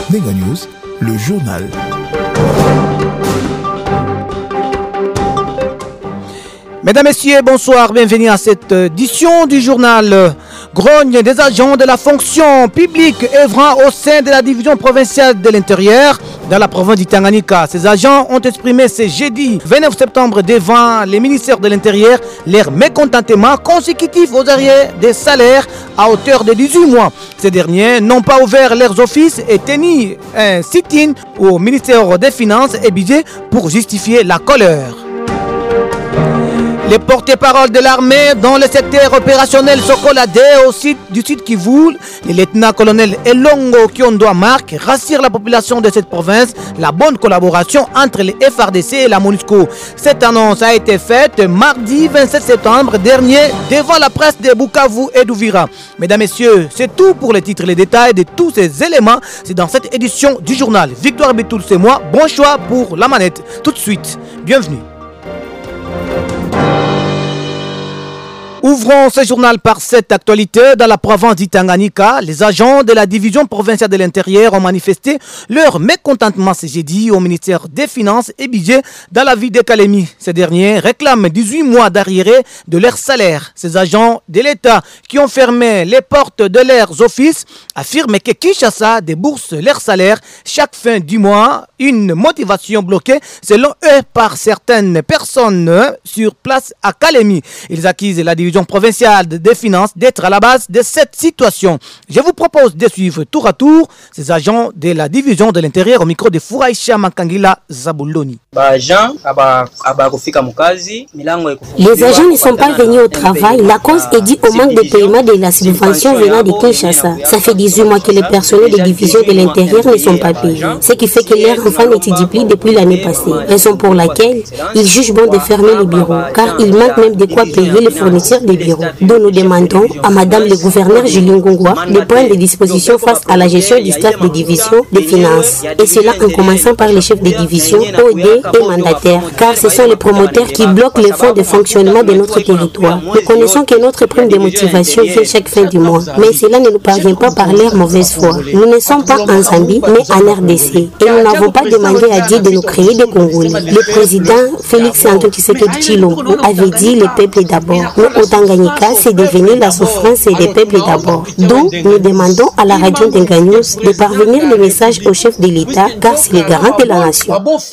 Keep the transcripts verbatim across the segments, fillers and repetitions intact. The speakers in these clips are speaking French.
Nega News, le journal. Mesdames, Messieurs, bonsoir, bienvenue à cette édition du journal. Grogne des agents de la fonction publique œuvrant au sein de la division provinciale de l'intérieur dans la province du Tanganyika. Ces agents ont exprimé ce jeudi vingt-neuf septembre devant les ministères de l'Intérieur leur mécontentement consécutif aux arriérés des salaires à hauteur de dix-huit mois. Ces derniers n'ont pas ouvert leurs offices et tenu un sit-in au ministère des Finances et Budget pour justifier la colère. Les porte-paroles de l'armée dans le secteur opérationnel Sokoladé au site du site Kivu, le lieutenant-colonel Elongo Kiondoa Marc rassure la population de cette province la bonne collaboration entre les F R D C et la MONUSCO. Cette annonce a été faite mardi vingt-sept septembre dernier devant la presse de Bukavu et d'Uvira. Mesdames, Messieurs, c'est tout pour les titres et les détails de tous ces éléments. C'est dans cette édition du journal. Victoire Betoul, c'est moi. Bon choix pour la manette. Tout de suite, bienvenue. Ouvrons ce journal par cette actualité. Dans la province du Tanganyika, les agents de la division provinciale de l'intérieur ont manifesté leur mécontentement ce jeudi au ministère des Finances et Budget dans la ville de Kalemi. Ces derniers réclament dix-huit mois d'arriérés de leur salaire. Ces agents de l'État qui ont fermé les portes de leurs offices affirment que Kinshasa débourse leur salaire chaque fin du mois. Une motivation bloquée selon eux par certaines personnes sur place à Kalemi. Ils accusent la division provinciale des finances d'être à la base de cette situation. Je vous propose de suivre tour à tour ces agents de la division de l'intérieur au micro de Furaisha Makangila Zabuloni. Les agents ne sont pas venus au travail. La cause est due au manque de paiement de la subvention venant de Kinshasa. Ça fait dix-huit mois que les personnels de division de l'intérieur ne sont pas payés. Ce qui fait que leurs enfants n'étudient plus depuis l'année passée. Raison pour laquelle ils jugent bon de fermer les bureaux, car il manque même de quoi payer les fournisseurs des bureaux. Donc nous demandons à Madame le gouverneur Julien Ngongwa de prendre des dispositions face à la gestion du staff de division des finances. Et cela en commençant par les chefs de division, O D et mandataires, car ce sont les promoteurs qui bloquent les fonds de fonctionnement de notre territoire. Nous connaissons que notre prime de motivation fait chaque fin du mois, mais cela ne nous parvient pas par leur mauvaise foi. Nous ne sommes pas en Zambie, mais en R D C. Et nous n'avons pas demandé à Dieu de nous créer des Congolais. Le président Félix Antoine Tshisekedi Tshilombo avait dit le peuple d'abord. Nous, au Tanganyika, c'est devenu la souffrance des peuples d'abord. D'où nous demandons à la radio Nega News de parvenir le message au chef de l'État, car c'est le garant de la nation.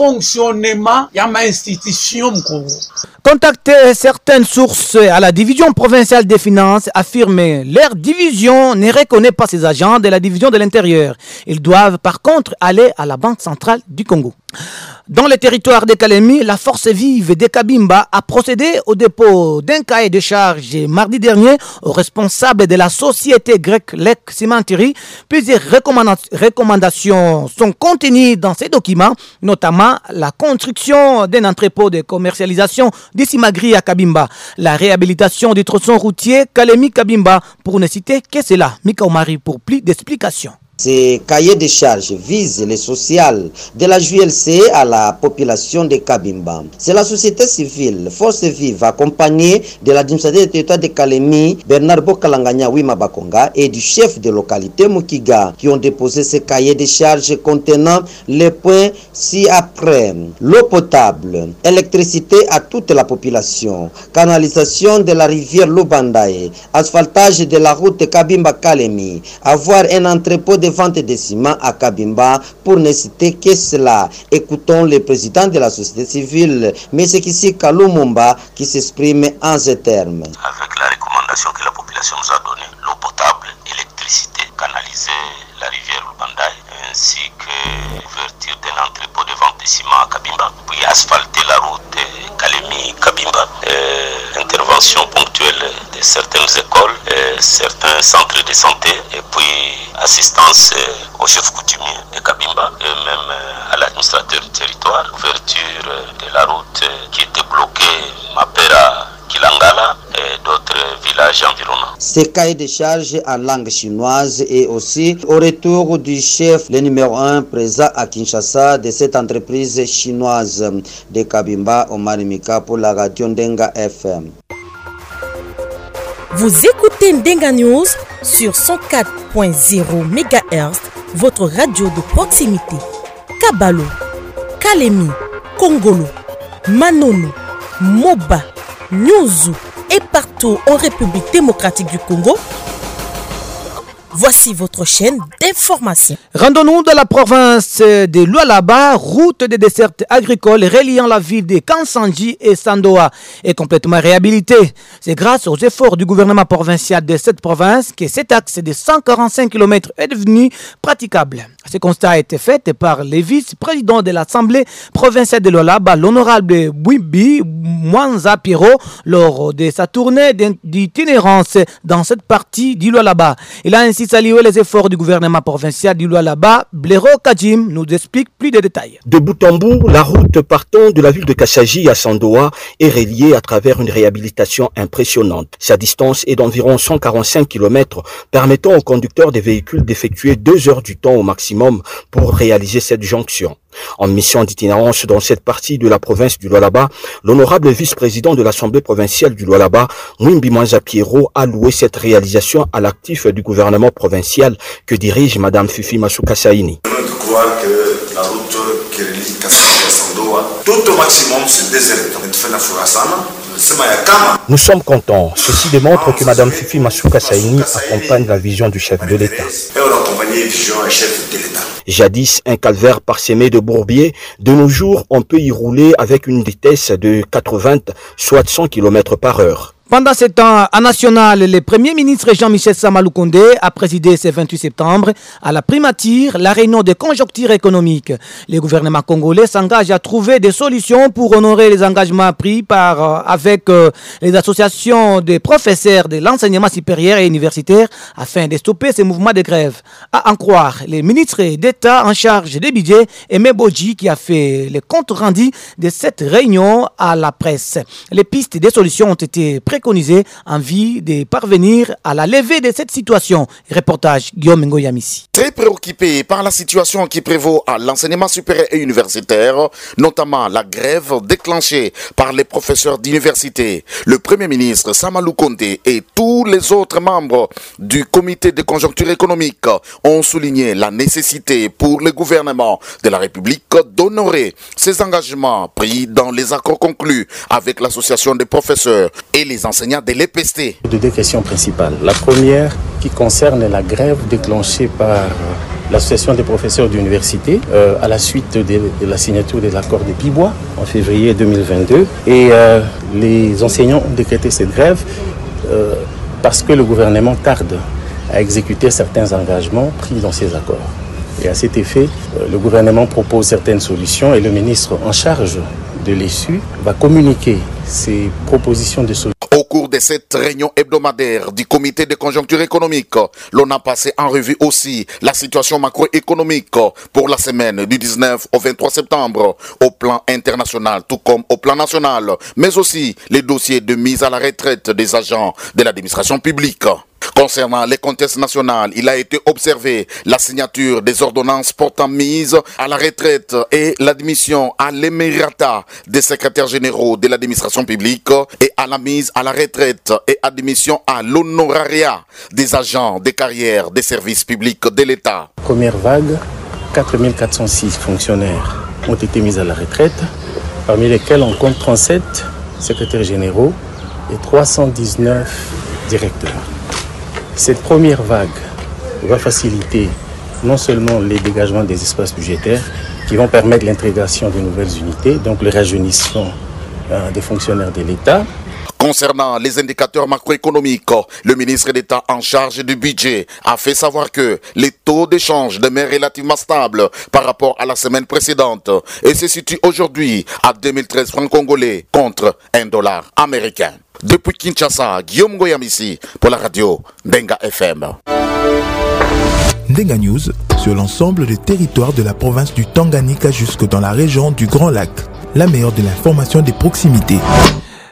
Contacter certaines sources à la division provinciale des finances affirment leur division ne reconnaît pas ces agents de la division de l'intérieur. Ils doivent par contre aller à la Banque centrale du Congo. Dans le territoire de Kalemi, la force vive de Kabimba a procédé au dépôt d'un cahier de charge mardi dernier aux responsables de la société grecque Lek Cimenterie. Plusieurs recommandations sont contenues dans ces documents, notamment la construction d'un entrepôt de commercialisation du Simagri à Kabimba, la réhabilitation du tronçon routier Kalemi-Kabimba, pour ne citer que cela. Mika Omari pour plus d'explications. Ces cahiers de charges visent le social de la J L C à la population de Kabimba. C'est la société civile, Force Vive, accompagnée de l'administrateur du territoire de Kalemi, Bernard Bokalanganya Wima Bakonga, et du chef de localité Mukiga, qui ont déposé ces cahiers de charges contenant les points ci-après: l'eau potable, électricité à toute la population, canalisation de la rivière Lubandae, asphaltage de la route Kabimba-Kalemi, avoir un entrepôt de vente de ciment à Kabimba, pour ne citer que cela. Écoutons le président de la société civile, M. Kisi Kalumumba, qui s'exprime en ces termes. Avec la recommandation que la population nous a donnée, l'eau potable, électricité, canaliser la rivière Lubandae, ainsi que l'ouverture d'un entrepôt de vente de ciment à Kabimba, puis asphalter la route Kalemi-Kabimba, euh, intervention ponctuelle de certaines écoles, euh, certains centres de santé, et puis assistance euh, aux chefs coutumiers de Kabimba, et même euh, à l'administrateur du territoire, ouverture euh, de la route euh, qui était bloquée, Mapera, Kilangala et d'autres villages environnants. Ces cahiers de charges en langue chinoise et aussi au retour du chef, le numéro un présent à Kinshasa de cette entreprise chinoise de Kabimba, Omar Mika, pour la radio Ndenga F M. Vous écoutez Ndenga News sur cent quatre point zéro mégahertz votre radio de proximité. Kabalo, Kalemi, Kongolo, Manono, Moba, Nyuzu et partout en République démocratique du Congo. Voici votre chaîne d'information. Rendons-nous dans la province de Lualaba, route des dessertes agricoles reliant la ville de Kansanji et Sandoa est complètement réhabilitée. C'est grâce aux efforts du gouvernement provincial de cette province que cet axe de cent quarante-cinq kilomètres est devenu praticable. Ce constat a été fait par le vice-président de l'Assemblée provinciale de Lualaba, l'honorable Bouibi Mwanza Piro, lors de sa tournée d'itinérance dans cette partie du Lualaba. Il a ainsi salué les efforts du gouvernement provincial du Lualaba. Blaireau Kadjim nous explique plus de détails. De bout en bout, la route partant de la ville de Kassaji à Sandoa est reliée à travers une réhabilitation impressionnante. Sa distance est d'environ cent quarante-cinq kilomètres, permettant aux conducteurs des véhicules d'effectuer deux heures du temps au maximum pour réaliser cette jonction. En mission d'itinérance dans cette partie de la province du Lualaba, l'honorable vice-président de l'Assemblée provinciale du Lualaba, Mwimbi Mwanza Piero, a loué cette réalisation à l'actif du gouvernement provincial que dirige Madame Fifi Masuka Saini. Je crois que la route qui relie Kassaji à Sandoa, tout au maximum, c'est deux heures. Nous sommes contents. Ceci démontre que Madame Fifi Masuka Saini accompagne la vision du chef de l'État. Jadis, un calvaire parsemé de bourbiers, de nos jours, on peut y rouler avec une vitesse de quatre-vingts, soit cent kilomètres par heure. Pendant ce temps, à National, le Premier ministre Jean-Michel Samaloukonde a présidé ce vingt-huit septembre à la primature la réunion de conjoncture économique. Le gouvernement congolais s'engage à trouver des solutions pour honorer les engagements pris par, euh, avec euh, les associations des professeurs de l'enseignement supérieur et universitaire afin de stopper ces mouvements de grève. À en croire, le ministre d'État en charge des budgets, Aimé Bodji, qui a fait le compte rendu de cette réunion à la presse. Les pistes des solutions ont été préconisées en vue de parvenir à la levée de cette situation. Reportage Guillaume Ngoyamissi. Très préoccupé par la situation qui prévaut à l'enseignement supérieur et universitaire, notamment la grève déclenchée par les professeurs d'université, le Premier ministre Samaloukonde et tous les autres membres du comité de conjoncture économique ont souligné la nécessité pour le gouvernement de la République d'honorer ses engagements pris dans les accords conclus avec l'association des professeurs et les enseignants de l'E P S T. De deux questions principales. La première qui concerne la grève déclenchée par l'association des professeurs d'université euh, à la suite de, de la signature de l'accord de Pibois en février deux mille vingt-deux. Et euh, les enseignants ont décrété cette grève euh, parce que le gouvernement tarde à exécuter certains engagements pris dans ces accords. Et à cet effet, euh, le gouvernement propose certaines solutions et le ministre en charge de l'E S U va communiquer ces propositions de solutions. Au cours de cette réunion hebdomadaire du comité de conjoncture économique, l'on a passé en revue aussi la situation macroéconomique pour la semaine du dix-neuf au vingt-trois septembre au plan international tout comme au plan national, mais aussi les dossiers de mise à la retraite des agents de l'administration publique. Concernant les contextes nationaux, il a été observé la signature des ordonnances portant mise à la retraite et l'admission à l'émérita des secrétaires généraux de l'administration publique et à la mise à la retraite et admission à l'honorariat des agents de carrière des services publics de l'État. Première vague, quatre mille quatre cent six fonctionnaires ont été mis à la retraite, parmi lesquels on compte trente-sept secrétaires généraux et trois cent dix-neuf directeurs. Cette première vague va faciliter non seulement les dégagements des espaces budgétaires qui vont permettre l'intégration de nouvelles unités, donc le rajeunissement euh, des fonctionnaires de l'État. Concernant les indicateurs macroéconomiques, le ministre d'État en charge du budget a fait savoir que les taux d'échange demeurent relativement stables par rapport à la semaine précédente et se situent aujourd'hui à deux mille treize francs congolais contre un dollar américain. Depuis Kinshasa, Guillaume Ngoyamissi pour la radio Ndenga F M. Ndenga News sur l'ensemble des territoires de la province du Tanganyika jusque dans la région du Grand Lac. La meilleure de l'information des proximités.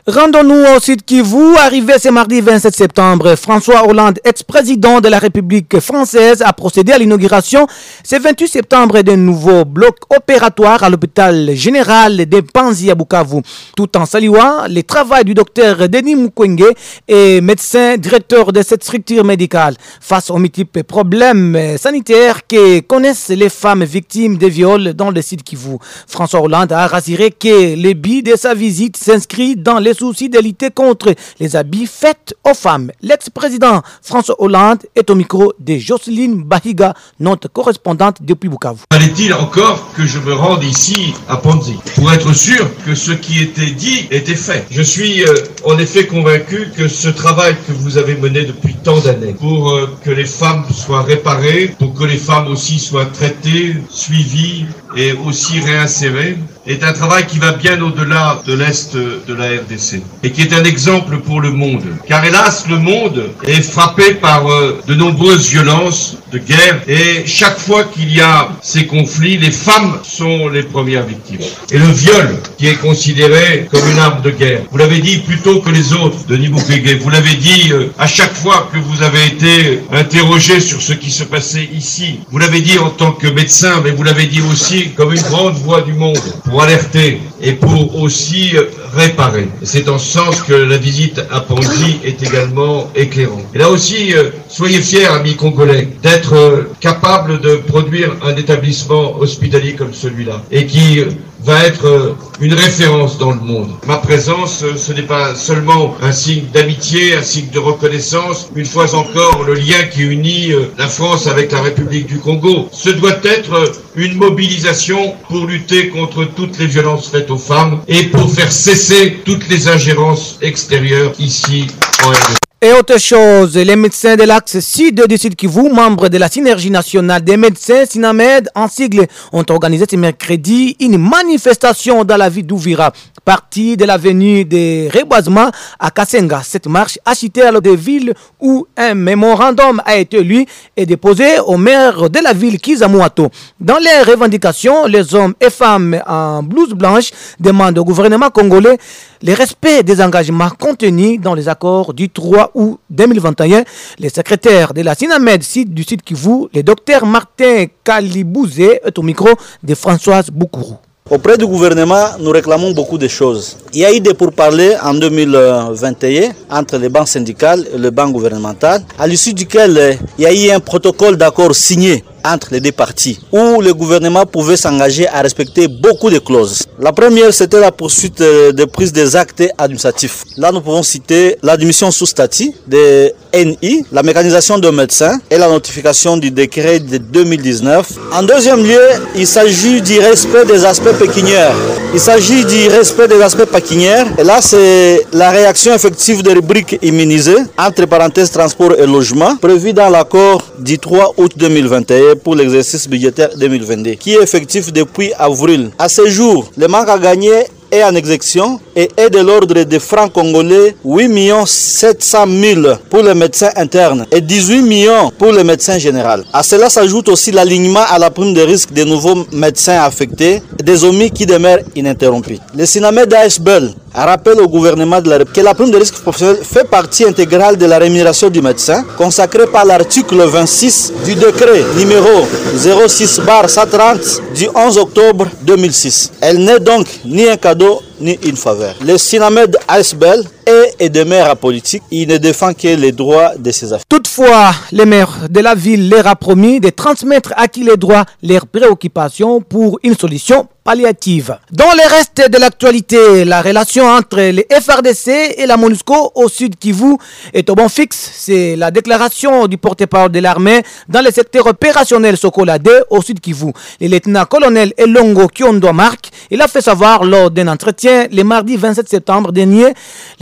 Rendons-nous au Sud Kivu. Arrivé ce mardi vingt-sept septembre, François Hollande, ex-président de la République française, a procédé à l'inauguration ce vingt-huit septembre d'un nouveau bloc opératoire à l'hôpital général de Panzi à Bukavu, tout en saluant le travail du docteur Denis Mukwege et médecin directeur de cette structure médicale. Face aux multiples problèmes sanitaires que connaissent les femmes victimes de viols dans le Sud Kivu, François Hollande a rassuré que le but de sa visite s'inscrit dans les soucis de lutter contre les abus faits aux femmes. L'ex-président François Hollande est au micro de Jocelyne Bahiga, notre correspondante depuis Bukavu. Fallait-il encore que je me rende ici à Panzi pour être sûr que ce qui était dit était fait? Je suis euh, en effet convaincu que ce travail que vous avez mené depuis tant d'années pour euh, que les femmes soient réparées, pour que les femmes aussi soient traitées, suivies et aussi réinsérées, est un travail qui va bien au-delà de l'Est de la R D C et qui est un exemple pour le monde. Car hélas, le monde est frappé par euh, de nombreuses violences, de guerres, et chaque fois qu'il y a ces conflits, les femmes sont les premières victimes. Et le viol, qui est considéré comme une arme de guerre, vous l'avez dit plus tôt que les autres, Denis Mukwege, vous l'avez dit euh, à chaque fois que vous avez été interrogé sur ce qui se passait ici, vous l'avez dit en tant que médecin, mais vous l'avez dit aussi comme une grande voix du monde, pour alerter et pour aussi réparer. Et c'est en ce sens que la visite à Panzi est également éclairante. Et là aussi, euh, soyez fiers, amis congolais, d'être euh, capables de produire un établissement hospitalier comme celui-là et qui euh, va être euh, une référence dans le monde. Ma présence, euh, ce n'est pas seulement un signe d'amitié, un signe de reconnaissance, une fois encore le lien qui unit euh, la France avec la République du Congo. Ce doit être euh, une mobilisation pour lutter contre toutes les violences faites aux femmes et pour faire cesser toutes les ingérences extérieures ici en R D C. Et autre chose, les médecins de l'axe sud du Sud Kivu, membres de la Synergie nationale des médecins, SINAMED, en sigle, ont organisé ce mercredi une manifestation dans la ville d'Ouvira, partie de l'avenue de Reboisement à Kasenga. Cette marche a cité à l'autre ville où un mémorandum a été lu et déposé au maire de la ville, Kizamouato. Dans les revendications, les hommes et femmes en blouse blanche demandent au gouvernement congolais le respect des engagements contenus dans les accords du trois août deux mille vingt et un. Le secrétaire de la SINAMED du Sud Kivu, le docteur Martin Kalibouzé, est au micro de Françoise Boukourou. Auprès du gouvernement, nous réclamons beaucoup de choses. Il y a eu des pourparlers en deux mille vingt et un entre les banques syndicales et le banc gouvernemental, à l'issue duquel il y a eu un protocole d'accord signé entre les deux parties, où le gouvernement pouvait s'engager à respecter beaucoup de clauses. La première, c'était la poursuite de prise des actes administratifs. Là, nous pouvons citer l'admission sous statut de N I, la mécanisation de médecins et la notification du décret de deux mille dix-neuf. En deuxième lieu, il s'agit du respect des aspects pécuniaires. Il s'agit du respect des aspects pécuniaires. Et là, c'est la réaction effective des rubriques immunisées, entre parenthèses transport et logement, prévue dans l'accord du trois août deux mille vingt et un pour l'exercice budgétaire deux mille vingt-deux, qui est effectif depuis avril. À ce jour, le manque à gagner est en exécution et est de l'ordre de francs congolais huit millions sept cent mille pour les médecins internes et dix-huit millions pour les médecins généraux. À cela s'ajoute aussi l'alignement à la prime de risque des nouveaux médecins affectés et des omis qui demeurent ininterrompus. Le SINAMED A S B E L rappelle au gouvernement de la République que la prime de risque professionnel fait partie intégrale de la rémunération du médecin consacrée par l'article vingt-six du décret numéro zéro six barre cent trente du onze octobre deux mille six. Elle n'est donc ni un cadeau ni une faveur. Le SINAMED A S B E L est et demeure apolitique. Il ne défend que les droits de ses affaires. Toutefois, le maire de la ville leur a promis de transmettre à qui les droits leurs préoccupations pour une solution palliative. Dans le reste de l'actualité, la relation entre les F R D C et la MONUSCO au Sud Kivu est au bon fixe. C'est la déclaration du porte-parole de l'armée dans le secteur opérationnel Sokola deux au Sud Kivu. Le lieutenant-colonel Elongo Kiondo Mark, il a fait savoir lors d'un entretien le mardi vingt-sept septembre dernier. Les journalistes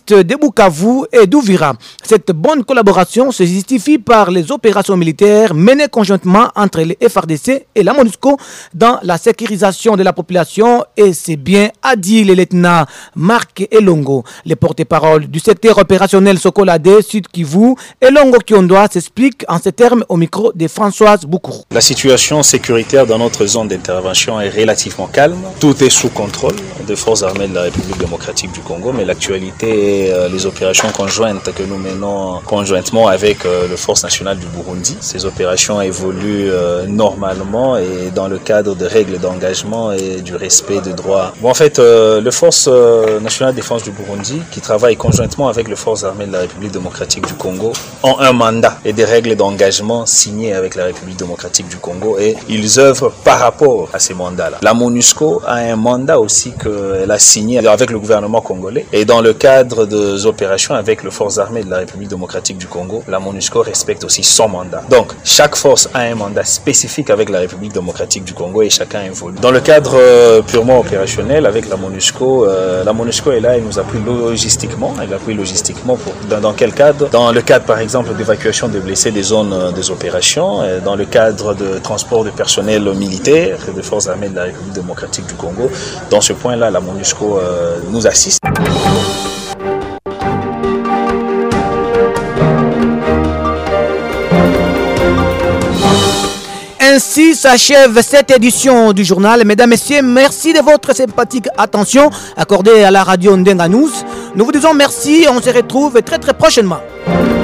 séparatistes de Bukavu et d'Ouvira. Cette bonne collaboration se justifie par les opérations militaires menées conjointement entre les F R D C et la MONUSCO dans la sécurisation de la population, et c'est bien, a dit le lieutenant Marc Elongo. Les porte-parole du secteur opérationnel Sokolade, Sud Kivu, Elongo Kiondoa s'explique en ces termes au micro de Françoise Boukourou. La situation sécuritaire dans notre zone d'intervention est relativement calme. Tout est sous contrôle des forces armées de la République démocratique du Congo, mais l'actualité est euh, les opérations conjointes que nous menons conjointement avec euh, le Force nationale du Burundi. Ces opérations évoluent euh, normalement et dans le cadre de règles d'engagement et du respect des droits. Bon, en fait, euh, le Force euh, nationale de défense du Burundi, qui travaille conjointement avec les forces armées de la République démocratique du Congo, ont un mandat et des règles d'engagement signées avec la République démocratique du Congo, et ils œuvrent par rapport à ces mandats-là. La MONUSCO a un mandat aussi qu'elle a signé avec le gouvernement congolais, et dans le cadre des opérations avec les forces armées de la République démocratique du Congo, la MONUSCO respecte aussi son mandat. Donc, chaque force a un mandat spécifique avec la République démocratique du Congo et chacun évolue. Dans le cadre euh, purement opérationnel avec la MONUSCO, euh, la MONUSCO est là et nous appuie logistiquement. Elle appuie logistiquement pour, dans, dans quel cadre? Dans le cadre par exemple d'évacuation des blessés des zones euh, des opérations, euh, dans le cadre de transport de personnel militaire des forces armées de la République démocratique du Congo. Dans ce point-là, la MONUSCO euh, nous assiste. Ainsi s'achève cette édition du journal. Mesdames, Messieurs, merci de votre sympathique attention accordée à la radio Ndenga News. Nous vous disons merci et on se retrouve très très prochainement.